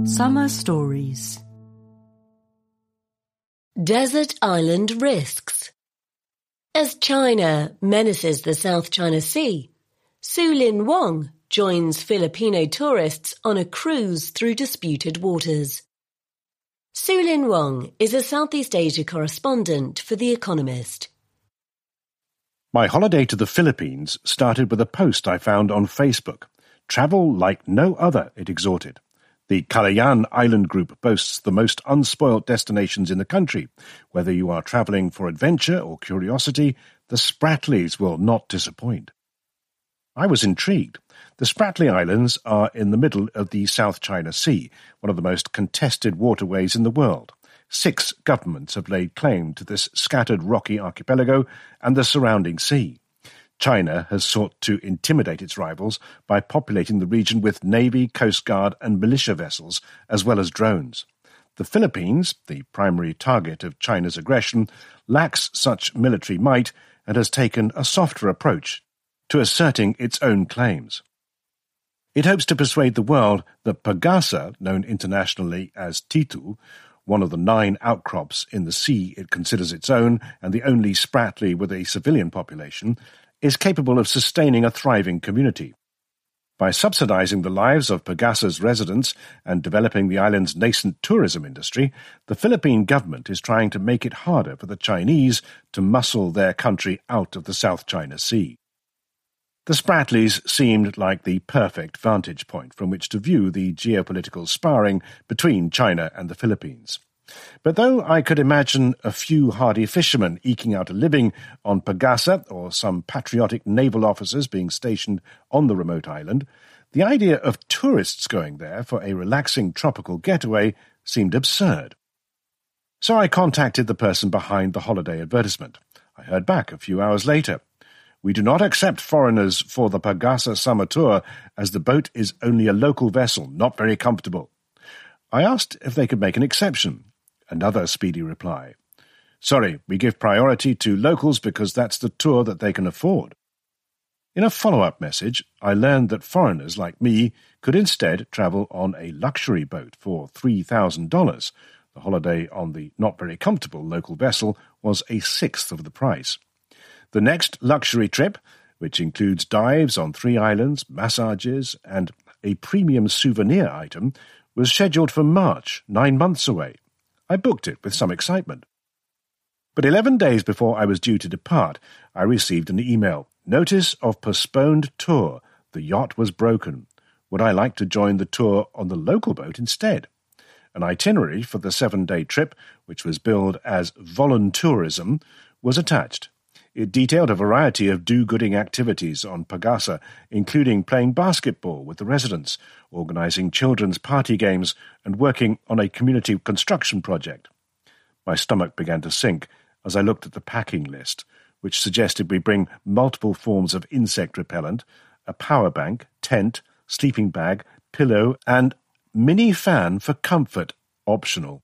Summer Stories. Desert Island Risks. As China menaces the South China Sea, Su Lin Wang joins Filipino tourists on a cruise through disputed waters. Su Lin Wang is a Southeast Asia correspondent for The Economist. My holiday to the Philippines started with a post I found on Facebook. Travel like no other, it exhorted. The Calayan Island Group boasts the most unspoilt destinations in the country. Whether you are travelling for adventure or curiosity, the Spratlys will not disappoint. I was intrigued. The Spratly Islands are in the middle of the South China Sea, one of the most contested waterways in the world. 6 governments have laid claim to this scattered rocky archipelago and the surrounding sea. China has sought to intimidate its rivals by populating the region with Navy, Coast Guard and militia vessels, as well as drones. The Philippines, the primary target of China's aggression, lacks such military might and has taken a softer approach to asserting its own claims. It hopes to persuade the world that Pagasa, known internationally as Titu, one of the 9 outcrops in the sea it considers its own and the only Spratly with a civilian population, is capable of sustaining a thriving community. By subsidizing the lives of Pagasa's residents and developing the island's nascent tourism industry, the Philippine government is trying to make it harder for the Chinese to muscle their country out of the South China Sea. The Spratlys seemed like the perfect vantage point from which to view the geopolitical sparring between China and the Philippines. But though I could imagine a few hardy fishermen eking out a living on Pagasa or some patriotic naval officers being stationed on the remote island, the idea of tourists going there for a relaxing tropical getaway seemed absurd. So I contacted the person behind the holiday advertisement. I heard back a few hours later. We do not accept foreigners for the Pagasa summer tour as the boat is only a local vessel, not very comfortable. I asked if they could make an exception. Another speedy reply. Sorry, we give priority to locals because that's the tour that they can afford. In a follow-up message, I learned that foreigners like me could instead travel on a luxury boat for $3,000. The holiday on the not very comfortable local vessel was a sixth of the price. The next luxury trip, which includes dives on 3 islands, massages, and a premium souvenir item, was scheduled for March, 9 months away. I booked it with some excitement. But 11 days before I was due to depart, I received an email. Notice of postponed tour. The yacht was broken. Would I like to join the tour on the local boat instead? An itinerary for the 7-day trip, which was billed as voluntourism, was attached. It detailed a variety of do-gooding activities on Pagasa, including playing basketball with the residents, organising children's party games, and working on a community construction project. My stomach began to sink as I looked at the packing list, which suggested we bring multiple forms of insect repellent, a power bank, tent, sleeping bag, pillow, and mini fan for comfort, optional.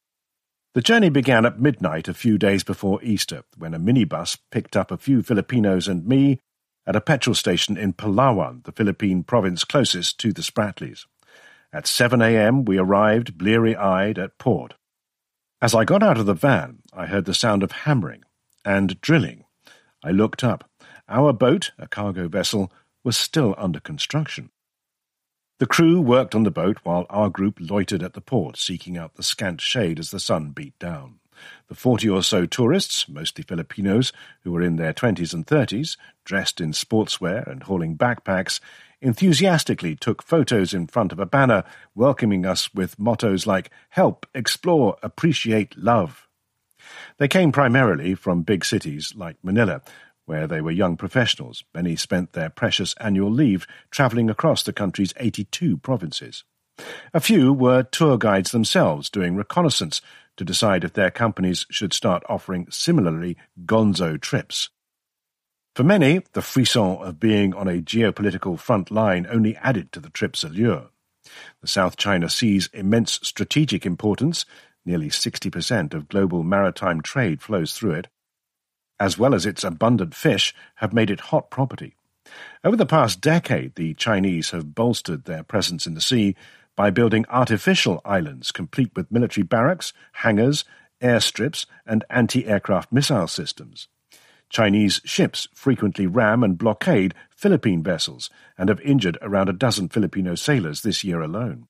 The journey began at midnight a few days before Easter, when a minibus picked up a few Filipinos and me at a petrol station in Palawan, the Philippine province closest to the Spratlys. At 7 a.m. we arrived, bleary-eyed, at port. As I got out of the van, I heard the sound of hammering and drilling. I looked up. Our boat, a cargo vessel, was still under construction. The crew worked on the boat while our group loitered at the port, seeking out the scant shade as the sun beat down. The 40 or so tourists, mostly Filipinos, who were in their 20s and 30s, dressed in sportswear and hauling backpacks, enthusiastically took photos in front of a banner welcoming us with mottos like "Help, Explore, Appreciate, Love." They came primarily from big cities like Manila, where they were young professionals. Many spent their precious annual leave travelling across the country's 82 provinces. A few were tour guides themselves, doing reconnaissance to decide if their companies should start offering similarly gonzo trips. For many, the frisson of being on a geopolitical front line only added to the trip's allure. The South China Sea's immense strategic importance, nearly 60% of global maritime trade flows through it, as well as its abundant fish, have made it hot property. Over the past decade, the Chinese have bolstered their presence in the sea by building artificial islands complete with military barracks, hangars, airstrips, and anti-aircraft missile systems. Chinese ships frequently ram and blockade Philippine vessels and have injured around a dozen Filipino sailors this year alone.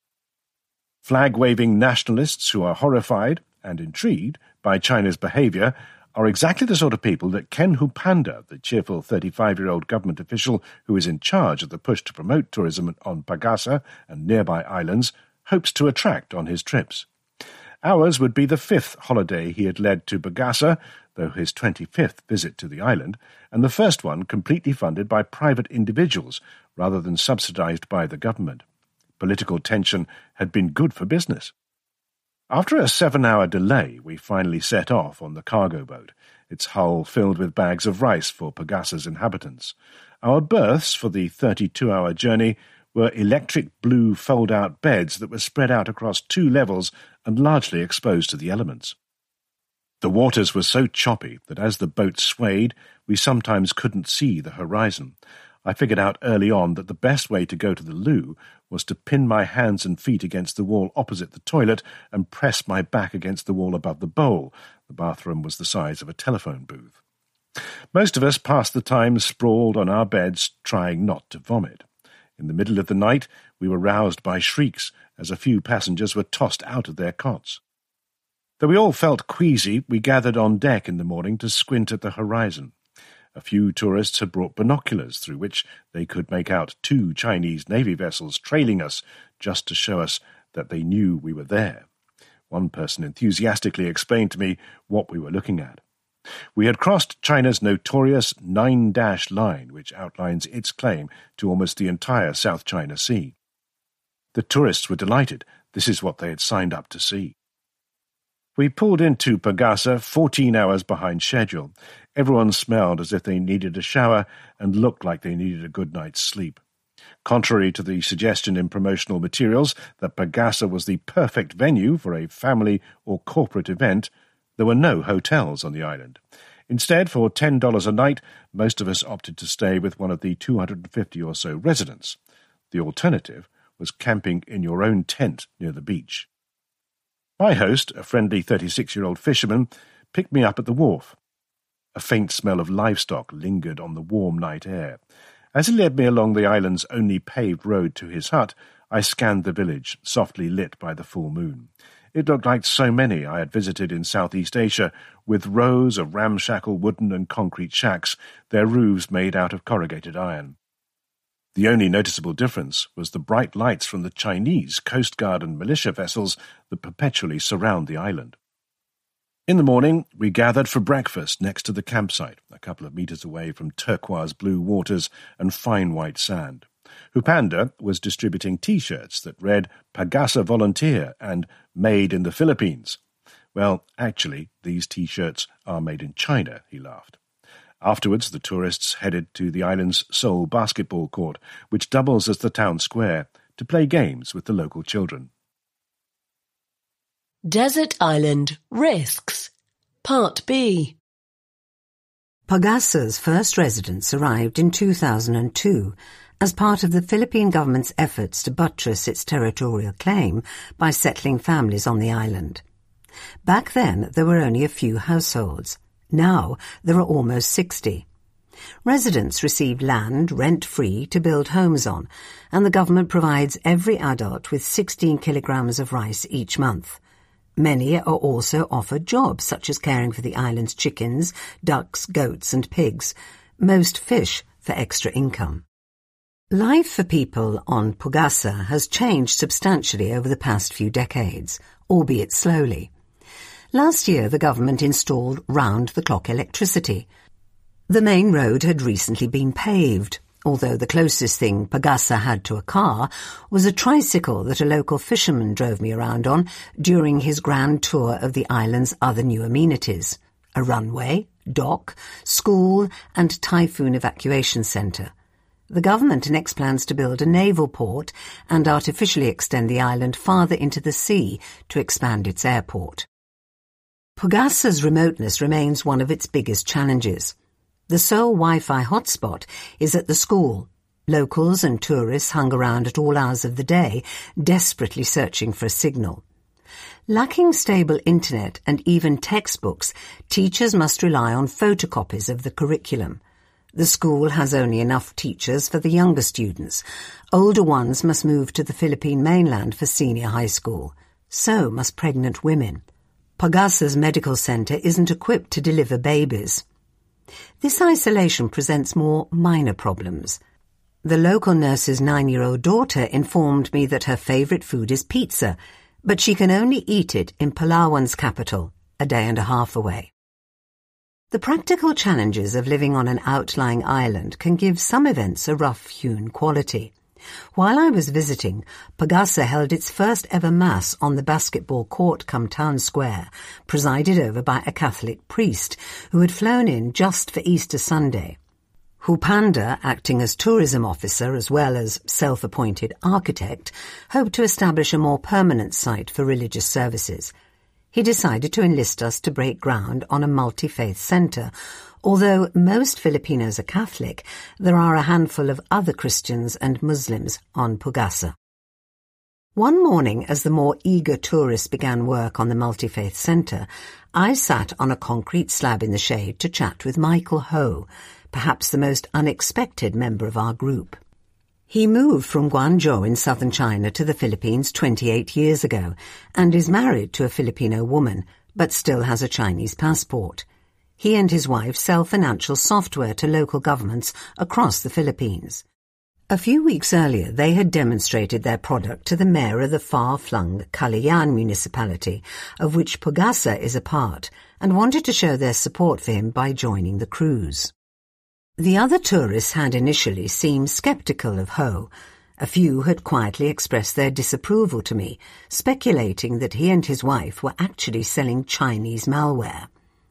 Flag-waving nationalists who are horrified and intrigued by China's behaviour are exactly the sort of people that Ken Hupanda, the cheerful 35-year-old government official who is in charge of the push to promote tourism on Pagasa and nearby islands, hopes to attract on his trips. Ours would be the 5th holiday he had led to Pagasa, though his 25th visit to the island, and the first one completely funded by private individuals rather than subsidised by the government. Political tension had been good for business. After a 7-hour delay, we finally set off on the cargo boat, its hull filled with bags of rice for Pagasa's inhabitants. Our berths for the 32-hour journey were electric blue fold-out beds that were spread out across 2 levels and largely exposed to the elements. The waters were so choppy that as the boat swayed, we sometimes couldn't see the horizon. I figured out early on that the best way to go to the loo was to pin my hands and feet against the wall opposite the toilet and press my back against the wall above the bowl. The bathroom was the size of a telephone booth. Most of us passed the time sprawled on our beds, trying not to vomit. In the middle of the night, we were roused by shrieks as a few passengers were tossed out of their cots. Though we all felt queasy, we gathered on deck in the morning to squint at the horizon. A few tourists had brought binoculars through which they could make out 2 Chinese Navy vessels trailing us just to show us that they knew we were there. One person enthusiastically explained to me what we were looking at. We had crossed China's notorious 9-dash line, which outlines its claim to almost the entire South China Sea. The tourists were delighted. This is what they had signed up to see. We pulled into Pagasa 14 hours behind schedule. Everyone smelled as if they needed a shower and looked like they needed a good night's sleep. Contrary to the suggestion in promotional materials that Pagasa was the perfect venue for a family or corporate event, there were no hotels on the island. Instead, for $10 a night, most of us opted to stay with one of the 250 or so residents. The alternative was camping in your own tent near the beach. My host, a friendly 36-year-old fisherman, picked me up at the wharf. A faint smell of livestock lingered on the warm night air. As he led me along the island's only paved road to his hut, I scanned the village, softly lit by the full moon. It looked like so many I had visited in Southeast Asia, with rows of ramshackle wooden and concrete shacks, their roofs made out of corrugated iron. The only noticeable difference was the bright lights from the Chinese Coast Guard and militia vessels that perpetually surround the island. In the morning, we gathered for breakfast next to the campsite, a couple of meters away from turquoise blue waters and fine white sand. Hupanda was distributing T-shirts that read Pagasa Volunteer and Made in the Philippines. Well, actually, these T-shirts are made in China, he laughed. Afterwards, the tourists headed to the island's sole basketball court, which doubles as the town square, to play games with the local children. Desert Island Risks Part B. Pagasa's first residents arrived in 2002 as part of the Philippine government's efforts to buttress its territorial claim by settling families on the island. Back then, there were only a few households. Now, there are almost 60. Residents receive land rent-free to build homes on, and the government provides every adult with 16 kilograms of rice each month. Many are also offered jobs, such as caring for the island's chickens, ducks, goats and pigs, most fish for extra income. Life for people on Pagasa has changed substantially over the past few decades, albeit slowly. Last year, the government installed round-the-clock electricity. The main road had recently been paved, although the closest thing Pagasa had to a car was a tricycle that a local fisherman drove me around on during his grand tour of the island's other new amenities: a runway, dock, school and typhoon evacuation centre. The government next plans to build a naval port and artificially extend the island farther into the sea to expand its airport. Pagasa's remoteness remains one of its biggest challenges. The sole Wi-Fi hotspot is at the school. Locals and tourists hung around at all hours of the day, desperately searching for a signal. Lacking stable internet and even textbooks, teachers must rely on photocopies of the curriculum. The school has only enough teachers for the younger students. Older ones must move to the Philippine mainland for senior high school. So must pregnant women. Pagasa's medical centre isn't equipped to deliver babies. This isolation presents more minor problems. The local nurse's 9-year-old daughter informed me that her favourite food is pizza, but she can only eat it in Palawan's capital, a day and a half away. The practical challenges of living on an outlying island can give some events a rough-hewn quality. While I was visiting, Pagasa held its first ever mass on the basketball court come town square, presided over by a Catholic priest who had flown in just for Easter Sunday. Hupanda, acting as tourism officer as well as self-appointed architect, hoped to establish a more permanent site for religious services. He decided to enlist us to break ground on a multi-faith centre. Although most Filipinos are Catholic, there are a handful of other Christians and Muslims on Pagasa. One morning, as the more eager tourists began work on the multi-faith centre, I sat on a concrete slab in the shade to chat with Michael Ho, perhaps the most unexpected member of our group. He moved from Guangzhou in southern China to the Philippines 28 years ago and is married to a Filipino woman, but still has a Chinese passport. He and his wife sell financial software to local governments across the Philippines. A few weeks earlier, they had demonstrated their product to the mayor of the far-flung Calayan municipality, of which Pagasa is a part, and wanted to show their support for him by joining the cruise. The other tourists had initially seemed sceptical of Ho. A few had quietly expressed their disapproval to me, speculating that he and his wife were actually selling Chinese malware.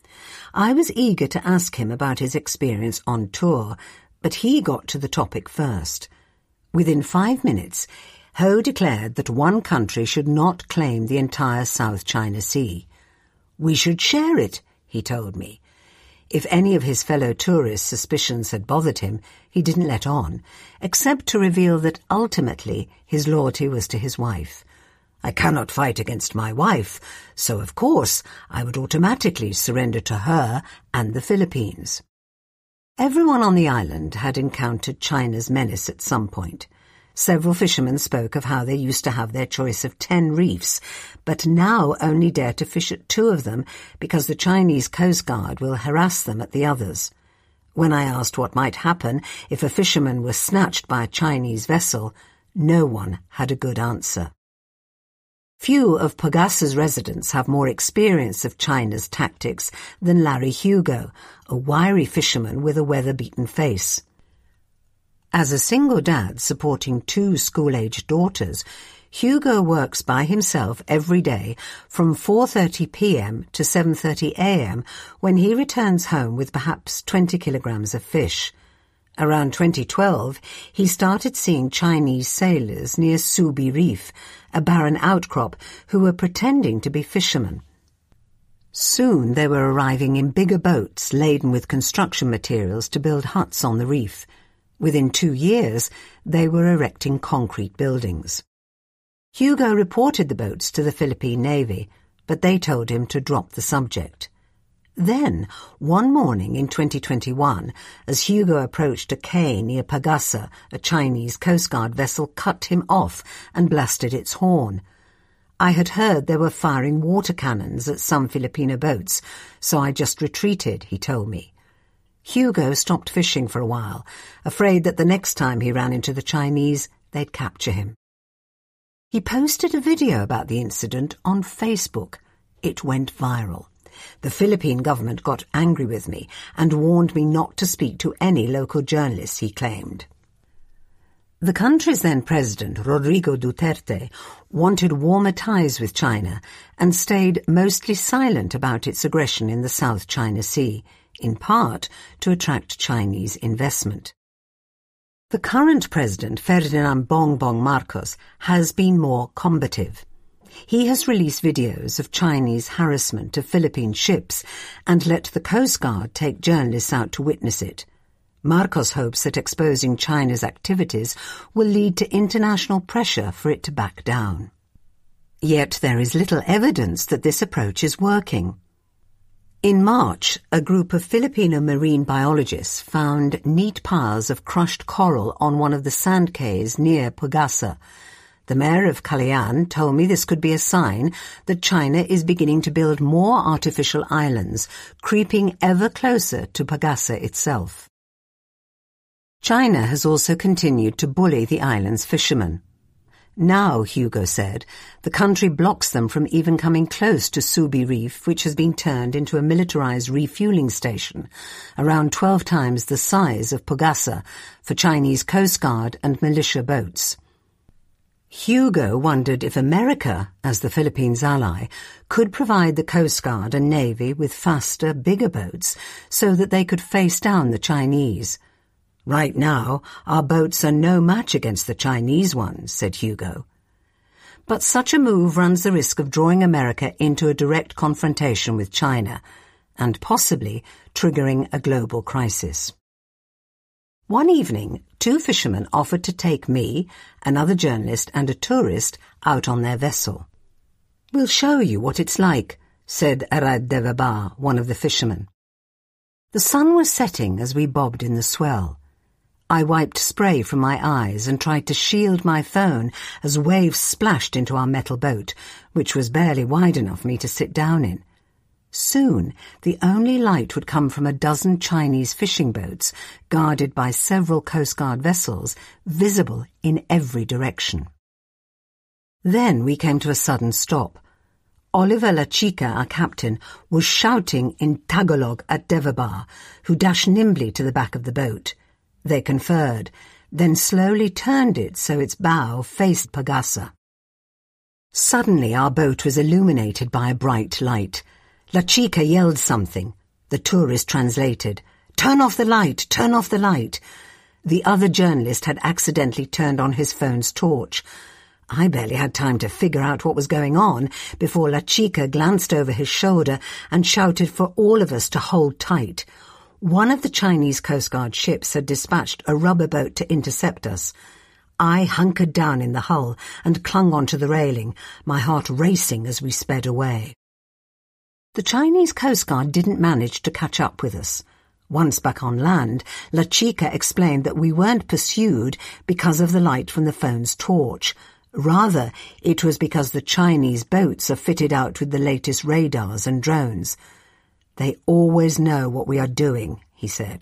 I was eager to ask him about his experience on tour, but he got to the topic first. Within 5 minutes, Ho declared that one country should not claim the entire South China Sea. "We should share it," he told me. If any of his fellow tourists' suspicions had bothered him, he didn't let on, except to reveal that ultimately his loyalty was to his wife. "I cannot fight against my wife, so of course I would automatically surrender to her and the Philippines." Everyone on the island had encountered China's menace at some point. Several fishermen spoke of how they used to have their choice of 10 reefs, but now only dare to fish at 2 of them because the Chinese Coast Guard will harass them at the others. When I asked what might happen if a fisherman was snatched by a Chinese vessel, no one had a good answer. Few of Pagasa's residents have more experience of China's tactics than Larry Hugo, a wiry fisherman with a weather-beaten face. As a single dad supporting 2 school-aged daughters, Hugo works by himself every day from 4:30 p.m. to 7:30 a.m. when he returns home with perhaps 20 kilograms of fish. Around 2012, he started seeing Chinese sailors near Subi Reef, a barren outcrop, who were pretending to be fishermen. Soon they were arriving in bigger boats laden with construction materials to build huts on the reef. Within 2 years, they were erecting concrete buildings. Hugo reported the boats to the Philippine Navy, but they told him to drop the subject. Then, one morning in 2021, as Hugo approached a quay near Pagasa, a Chinese Coast Guard vessel cut him off and blasted its horn. I had heard they were firing water cannons at some Filipino boats, so I just retreated, he told me. Hugo stopped fishing for a while, afraid that the next time he ran into the Chinese, they'd capture him. He posted a video about the incident on Facebook. It went viral. The Philippine government got angry with me and warned me not to speak to any local journalists, he claimed. The country's then president, Rodrigo Duterte, wanted warmer ties with China and stayed mostly silent about its aggression in the South China Sea, in part to attract Chinese investment. The current president, Ferdinand Bongbong Marcos, has been more combative. He has released videos of Chinese harassment of Philippine ships and let the Coast Guard take journalists out to witness it. Marcos hopes that exposing China's activities will lead to international pressure for it to back down. Yet there is little evidence that this approach is working. In March, a group of Filipino marine biologists found neat piles of crushed coral on one of the sand cays near Pagasa. The mayor of Calayan told me this could be a sign that China is beginning to build more artificial islands, creeping ever closer to Pagasa itself. China has also continued to bully the island's fishermen. Now, Hugo said, the country blocks them from even coming close to Subi Reef, which has been turned into a militarized refueling station, around 12 times the size of Pagasa, for Chinese Coast Guard and militia boats. Hugo wondered if America, as the Philippines' ally, could provide the Coast Guard and Navy with faster, bigger boats so that they could face down the Chinese. Right now, our boats are no match against the Chinese ones, said Hugo. But such a move runs the risk of drawing America into a direct confrontation with China, and possibly triggering a global crisis. One evening, 2 fishermen offered to take me, another journalist and a tourist out on their vessel. "We'll show you what it's like," said Arad Devaba, one of the fishermen. The sun was setting as we bobbed in the swell. I wiped spray from my eyes and tried to shield my phone as waves splashed into our metal boat, which was barely wide enough for me to sit down in. Soon, the only light would come from a dozen Chinese fishing boats, guarded by several Coast Guard vessels, visible in every direction. Then we came to a sudden stop. Oliver La Chica, our captain, was shouting in Tagalog at Devaba, who dashed nimbly to the back of the boat. They conferred, then slowly turned it so its bow faced Pagasa. Suddenly our boat was illuminated by a bright light. La Chica yelled something. The tourist translated, "Turn off the light! Turn off the light!" The other journalist had accidentally turned on his phone's torch. I barely had time to figure out what was going on before La Chica glanced over his shoulder and shouted for all of us to hold tight. One of the Chinese Coast Guard ships had dispatched a rubber boat to intercept us. I hunkered down in the hull and clung onto the railing, my heart racing as we sped away. The Chinese Coast Guard didn't manage to catch up with us. Once back on land, La Chica explained that we weren't pursued because of the light from the phone's torch. Rather, it was because the Chinese boats are fitted out with the latest radars and drones. "They always know what we are doing," he said.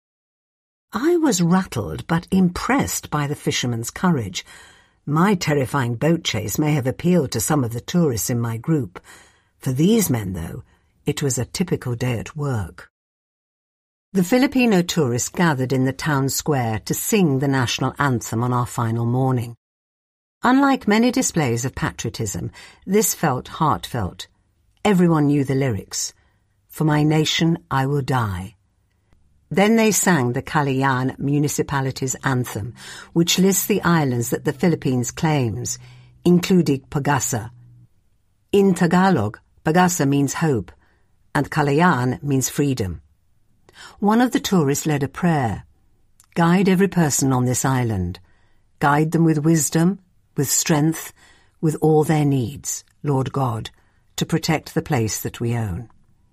I was rattled but impressed by the fishermen's courage. My terrifying boat chase may have appealed to some of the tourists in my group. For these men, though, it was a typical day at work. The Filipino tourists gathered in the town square to sing the national anthem on our final morning. Unlike many displays of patriotism, this felt heartfelt. Everyone knew the lyrics. "For my nation I will die." Then they sang the Calayan municipality's anthem, which lists the islands that the Philippines claims, including Pagasa. In Tagalog, Pagasa means hope, and Calayan means freedom. One of the tourists led a prayer. "Guide every person on this island. Guide them with wisdom, with strength, with all their needs, Lord God, to protect the place that we own."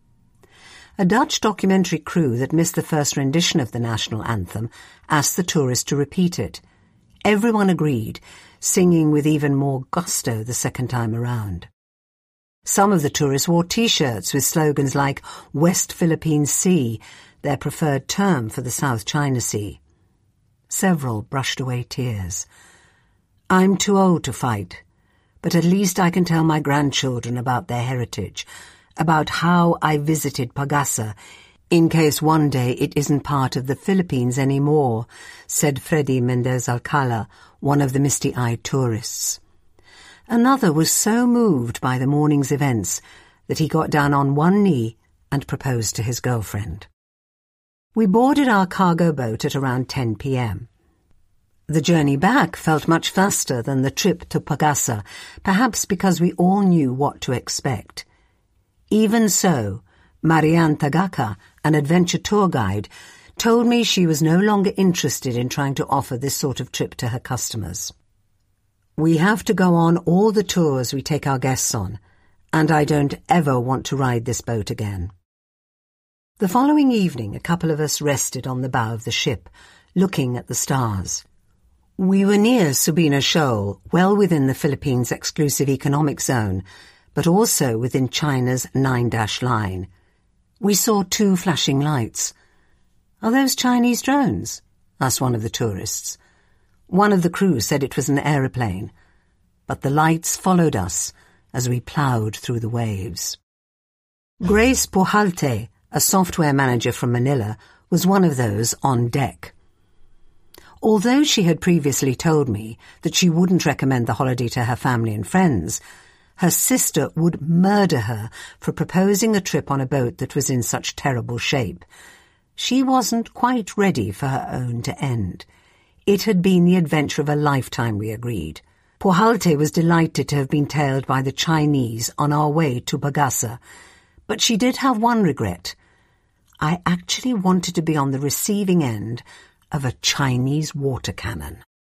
A Dutch documentary crew that missed the first rendition of the national anthem asked the tourists to repeat it. Everyone agreed, singing with even more gusto the second time around. Some of the tourists wore T-shirts with slogans like West Philippine Sea, their preferred term for the South China Sea. Several brushed away tears. "I'm too old to fight, but at least I can tell my grandchildren about their heritage, about how I visited Pagasa, in case one day it isn't part of the Philippines anymore," said Freddy Mendez Alcala, one of the misty-eyed tourists. Another was so moved by the morning's events that he got down on one knee and proposed to his girlfriend. We boarded our cargo boat at around 10 p.m. The journey back felt much faster than the trip to Pagasa, perhaps because we all knew what to expect. Even so, Marianne Tagaka, an adventure tour guide, told me she was no longer interested in trying to offer this sort of trip to her customers. We have to go on all the tours we take our guests on, and I don't ever want to ride this boat again. The following evening, a couple of us rested on the bow of the ship, looking at the stars. We were near Sabina Shoal, well within the Philippines' exclusive economic zone, but also within China's 9-dash line. We saw 2 flashing lights. "Are those Chinese drones?" asked one of the tourists. One of the crew said it was an aeroplane, but the lights followed us as we ploughed through the waves. Grace Pujalte, a software manager from Manila, was one of those on deck. Although she had previously told me that she wouldn't recommend the holiday to her family and friends, her sister would murder her for proposing a trip on a boat that was in such terrible shape. She wasn't quite ready for her own to end. It had been the adventure of a lifetime, we agreed. Pujalte was delighted to have been tailed by the Chinese on our way to Bagasa, but she did have one regret. I actually wanted to be on the receiving end of a Chinese water cannon.